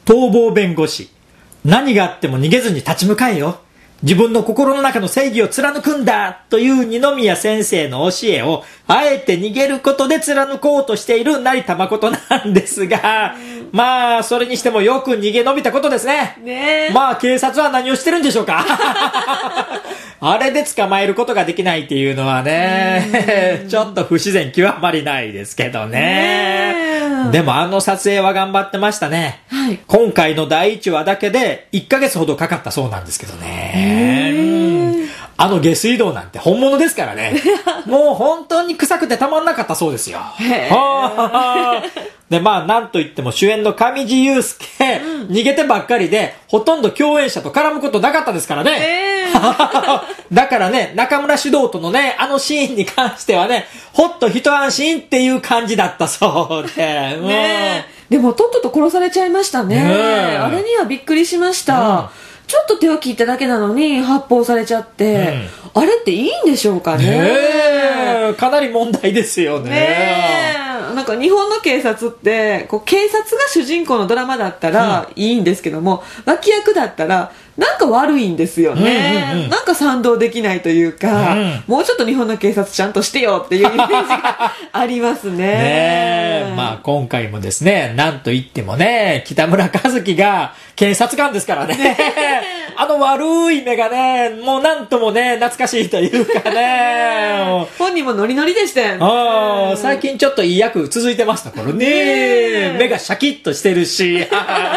逃亡弁護士。何があっても逃げずに立ち向かえよ。自分の心の中の正義を貫くんだという二宮先生の教えをあえて逃げることで貫こうとしている成田誠なんですが、まあそれにしてもよく逃げ延びたことですね。 ねえ。 まあ警察は何をしてるんでしょうか。あれで捕まえることができないっていうのはね、ちょっと不自然極まりないですけどね。でも撮影は頑張ってましたね。 はい。 今回の第1話だけで1ヶ月ほどかかったそうなんですけどね。下水道なんて本物ですからね。もう本当に臭くてたまんなかったそうですよ。で、まあ、なんといっても主演の上地雄介、逃げてばっかりで、ほとんど共演者と絡むことなかったですからね。だからね、中村獅童とのね、シーンに関してはね、ほっと一安心っていう感じだったそうで。 ねでも、とっとと殺されちゃいましたね。あれにはびっくりしました。ちょっと手を切っただけなのに発砲されちゃって、あれっていいんでしょうかね。 かなり問題ですよね。 なんか日本の警察って警察が主人公のドラマだったらいいんですけども、脇役だったらなんか悪いんですよね。なんか賛同できないというか、もうちょっと日本の警察ちゃんとしてよっていうイメージがありますね。 まあ今回もですね、なんと言ってもね、北村一輝が検察官ですからね。悪い目がね、もうなんともね、懐かしいというかね。 本人もノリノリでしたよね。 最近ちょっといい役続いてましたからね。目がシャキッとしてるし。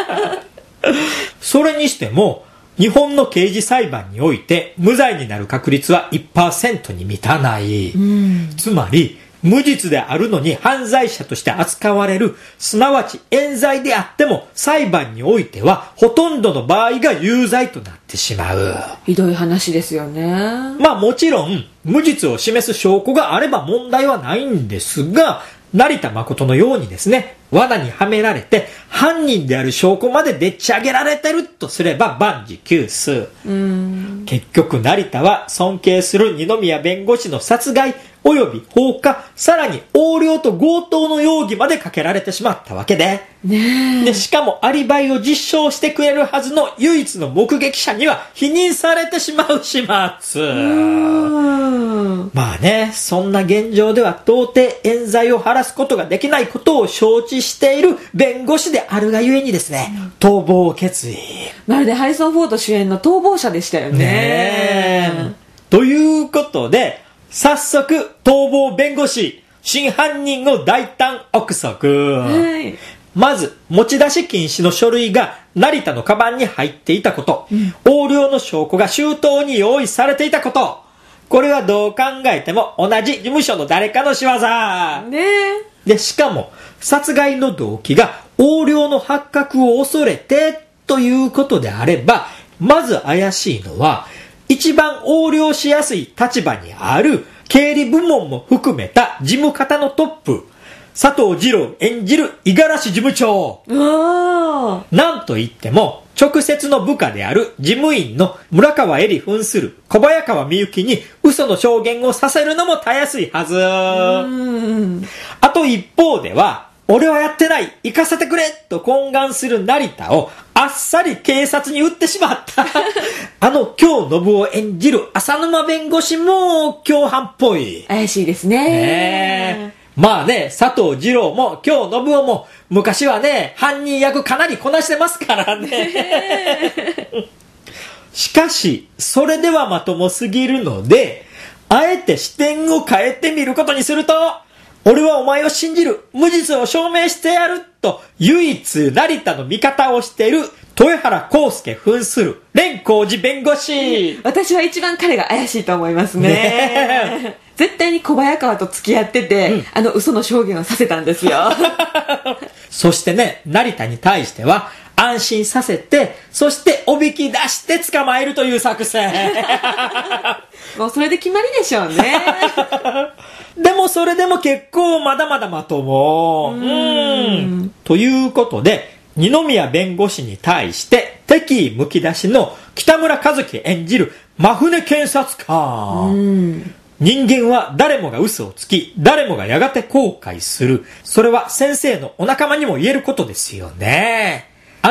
それにしても、日本の刑事裁判において無罪になる確率は 1% に満たない。つまり、無実であるのに犯罪者として扱われる、すなわち冤罪であっても裁判においてはほとんどの場合が有罪となってしまう。 ひどい話ですよね。 まあもちろん無実を示す証拠があれば問題はないんですが、成田誠のようにですね、罠にはめられて犯人である証拠まででっち上げられてるとすれば万事休す。結局成田は尊敬する二宮弁護士の殺害及び放火、さらに横領と強盗の容疑までかけられてしまったわけで、でしかもアリバイを実証してくれるはずの唯一の目撃者には否認されてしまう始末。まあね、そんな現状では到底冤罪を晴らすことができないことを承知している弁護士であるがゆえにですね、逃亡を決意。 まるでハリソン・フォード主演の逃亡者でしたよね。 ということで、早速逃亡弁護士真犯人の大胆憶測。まず持ち出し禁止の書類が成田のカバンに入っていたこと、横領の証拠が周到に用意されていたこと、これはどう考えても同じ事務所の誰かの仕業。でしかも殺害の動機が横領の発覚を恐れてということであれば、まず怪しいのは一番横領しやすい立場にある経理部門も含めた事務方のトップ、佐藤二朗演じる五十嵐事務長。なんといっても直接の部下である事務員の村川恵里扮する小早川みゆきに嘘の証言をさせるのもたやすいはず。あと一方では、俺はやってない、行かせてくれと懇願する成田をあっさり警察に売ってしまった京信夫演じる浅沼弁護士も共犯っぽい。 怪しいですね。 まあね、佐藤二朗も京信夫も昔はね、犯人役かなりこなしてますからね。しかしそれではまともすぎるので、あえて視点を変えてみることにすると、俺はお前を信じる、無実を証明してやると唯一成田の味方をしている豊原康介扮する蓮光寺弁護士。 私は一番彼が怪しいと思いますね。絶対に小早川と付き合ってて、嘘の証言をさせたんですよ。 そしてね、成田に対しては安心させて、そしておびき出して捕まえるという作戦。 もうそれで決まりでしょうね。 でもそれでも結構まだまだまとも。ということで、二宮弁護士に対して敵意むき出しの北村一輝演じる真船検察官。人間は誰もが嘘をつき、誰もがやがて後悔する。それは先生のお仲間にも言えることですよね。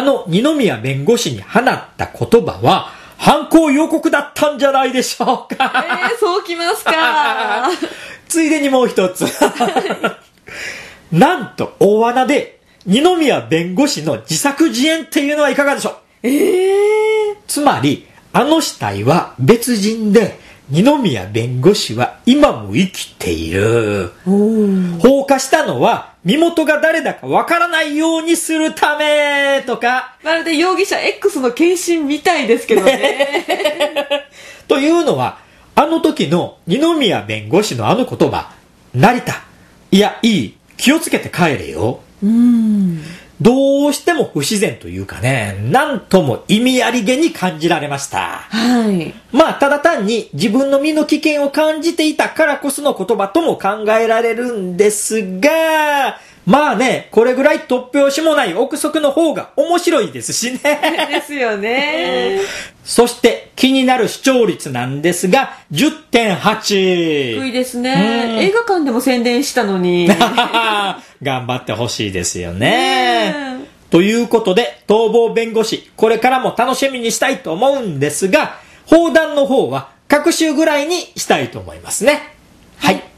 二宮弁護士に放った言葉は、犯行予告だったんじゃないでしょうか。 そうきますか。 ついでにもう一つ。なんと、大穴で、二宮弁護士の自作自演っていうのはいかがでしょう。つまり、あの死体は別人で、二宮弁護士は今も生きている。放火したのは身元が誰だかわからないようにするためとか。 まるで容疑者 X の献身みたいですけどね。 というのは、あの時の二宮弁護士のあの言葉、成田、いや、いい、気をつけて帰れよ。どうしても不自然というかね、なんとも意味ありげに感じられました。まあ、ただ単に自分の身の危険を感じていたからこその言葉とも考えられるんですが、まあね、これぐらい突拍子もない憶測の方が面白いですしね。 ですよね。 そして気になる視聴率なんですが、10.8。 低いですね。映画館でも宣伝したのに。 頑張ってほしいですよね。ということで、逃亡弁護士、これからも楽しみにしたいと思うんですが、放談の方は各週ぐらいにしたいと思いますね。はい。